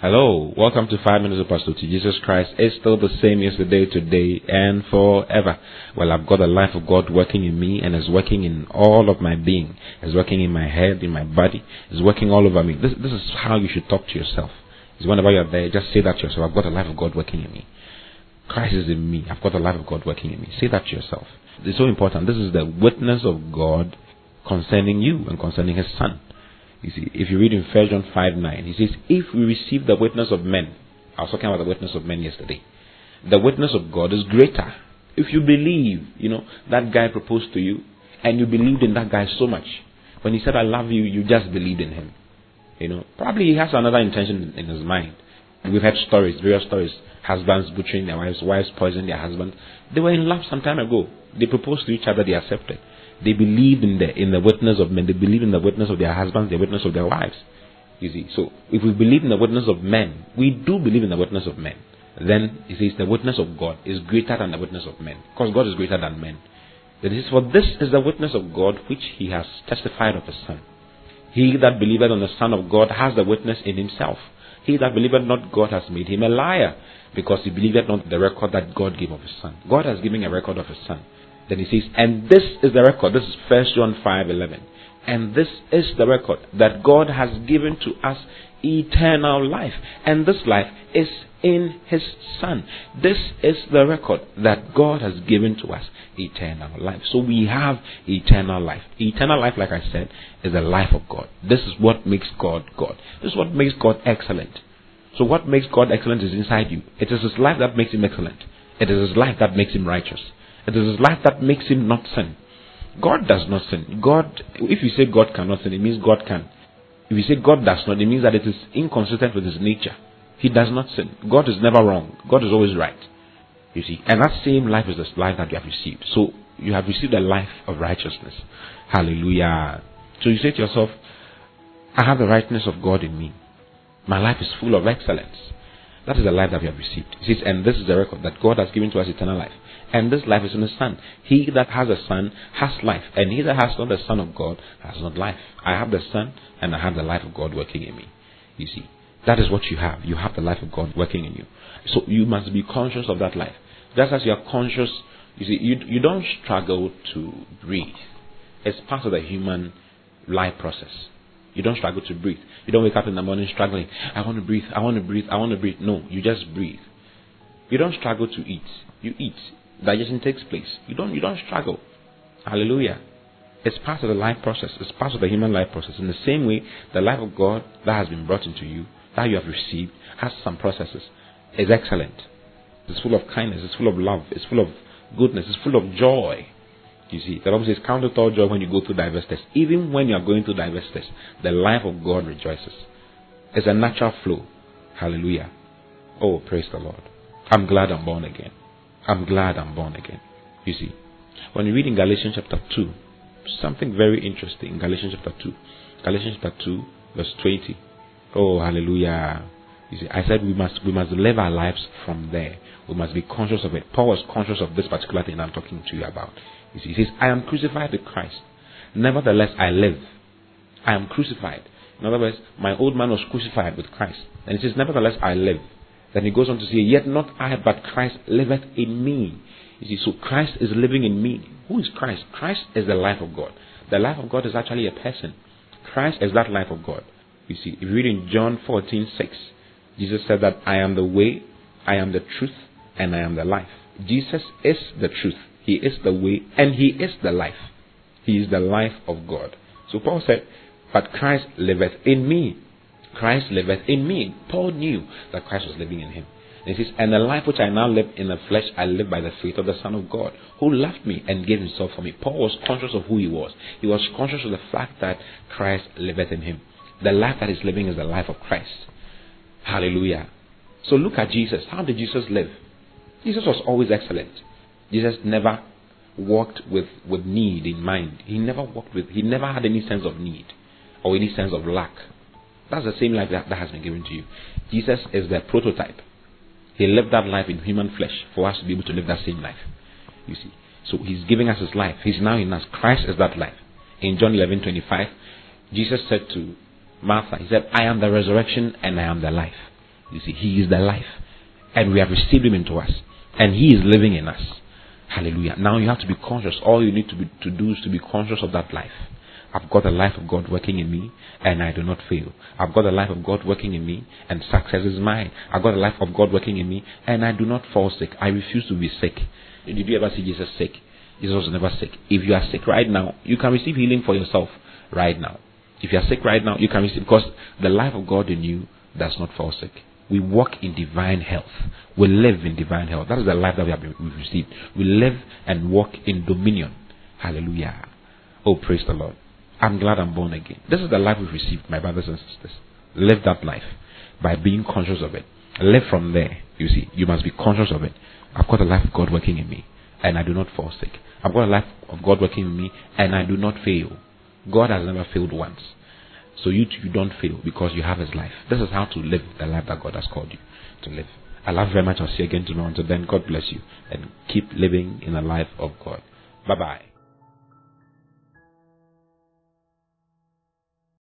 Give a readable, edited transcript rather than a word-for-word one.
Hello, welcome to 5 Minutes of Pastor T. Jesus Christ is still the same yesterday, today, and forever. Well, I've got the life of God working in me and is working in all of my being. It's working in my head, in my body. It's working all over me. This is how you should talk to yourself. Is whenever you're there, just say that to yourself. I've got the life of God working in me. Christ is in me. I've got the life of God working in me. Say that to yourself. It's so important. This is the witness of God concerning you and concerning His Son. You see, if you read in 1 John 5:9, he says, if we receive the witness of men, I was talking about the witness of men yesterday, the witness of God is greater. If you believe, that guy proposed to you, and you believed in that guy so much, when he said, I love you, you just believed in him. Probably he has another intention in his mind. We've had various stories, husbands butchering their wives poisoning their husbands. They were in love some time ago. They proposed to each other, they accepted. They believed in the witness of men. They believed in the witness of their husbands, the witness of their wives. You see, so if we believe in the witness of men, we do believe in the witness of men. Then it says the witness of God is greater than the witness of men, because God is greater than men. It is for this is the witness of God which He has testified of His Son. He that believeth on the Son of God has the witness in himself. He that believeth not God has made him a liar, because he believeth not the record that God gave of His Son. God has given a record of His Son. Then he says, and this is the record. This is 1 John 5:11. And this is the record, that God has given to us eternal life. And this life is in His Son. This is the record, that God has given to us eternal life. So we have eternal life. Eternal life, like I said, is the life of God. This is what makes God God. This is what makes God excellent. So what makes God excellent is inside you. It is His life that makes Him excellent. It is His life that makes Him righteous. It is His life that makes Him not sin. God does not sin. If you say God cannot sin, it means God can. If you say God does not, it means that it is inconsistent with His nature. He does not sin. God is never wrong. God is always right. You see, and that same life is the life that you have received. So you have received a life of righteousness. Hallelujah. So you say to yourself, I have the rightness of God in me. My life is full of excellence. That is the life that we have received. It says, and this is the record, that God has given to us eternal life. And this life is in His Son. He that has a Son has life. And he that has not the Son of God has not life. I have the Son, and I have the life of God working in me. You see, that is what you have. You have the life of God working in you. So you must be conscious of that life. Just as you are conscious, you see, you don't struggle to breathe. It's part of the human life process. You don't struggle to breathe. You don't wake up in the morning struggling. I want to breathe, I want to breathe, I want to breathe. No, you just breathe. You don't struggle to eat. You eat. Digestion takes place. You don't struggle. Hallelujah. It's part of the life process. It's part of the human life process. In the same way, the life of God that has been brought into you, that you have received, has some processes. It's excellent. It's full of kindness. It's full of love. It's full of goodness. It's full of joy. You see, the Bible says, count it all joy when you go through diverse tests. Even when you are going through diverse tests, the life of God rejoices. It's a natural flow. Hallelujah. Oh, praise the Lord. I'm glad I'm born again. I'm glad I'm born again. You see, when you read in Galatians chapter 2, something very interesting in Galatians chapter 2. Galatians chapter 2, verse 20. Oh, hallelujah. You see, I said we must live our lives from there. We must be conscious of it. Paul was conscious of this particular thing I'm talking to you about. You see, he says, I am crucified with Christ. Nevertheless, I live. I am crucified. In other words, my old man was crucified with Christ. And he says, nevertheless, I live. Then he goes on to say, yet not I, but Christ liveth in me. You see, so Christ is living in me. Who is Christ? Christ is the life of God. The life of God is actually a person. Christ is that life of God. You see, if you read in John 14:6, Jesus said that I am the way, I am the truth, and I am the life. Jesus is the truth. He is the way, and He is the life. He is the life of God. So Paul said, but Christ liveth in me. Christ liveth in me. Paul knew that Christ was living in him. And he says, and the life which I now live in the flesh, I live by the faith of the Son of God, who loved me and gave Himself for me. Paul was conscious of who he was. He was conscious of the fact that Christ liveth in him. The life that he's living is the life of Christ. Hallelujah. So look at Jesus. How did Jesus live? Jesus was always excellent. Jesus never walked with need in mind. He never had any sense of need or any sense of lack. That's the same life that has been given to you. Jesus is the prototype. He lived that life in human flesh for us to be able to live that same life. You see. So He's giving us His life. He's now in us. Christ is that life. In John 11:25, Jesus said to Martha, He said, I am the resurrection and I am the life. You see, He is the life. And we have received Him into us. And He is living in us. Hallelujah. Now you have to be conscious. All you need to do is to be conscious of that life. I've got the life of God working in me, and I do not fail. I've got the life of God working in me, and success is mine. I've got the life of God working in me, and I do not fall sick. I refuse to be sick. Did you ever see Jesus sick? Jesus was never sick. If you are sick right now, you can receive healing for yourself right now. If you are sick right now, you can receive, because the life of God in you does not fall sick. We walk in divine health. We live in divine health. That is the life that we've received. We live and walk in dominion. Hallelujah. Oh, praise the Lord. I'm glad I'm born again. This is the life we've received, my brothers and sisters. Live that life by being conscious of it. Live from there. You see, you must be conscious of it. I've got the life of God working in me, and I do not fall sick. I've got the life of God working in me, and I do not fail. God has never failed once. So you don't fail because you have His life. This is how to live the life that God has called you to live. I love you very much. I'll see you again tomorrow. Until then, God bless you, and keep living in the life of God. Bye-bye.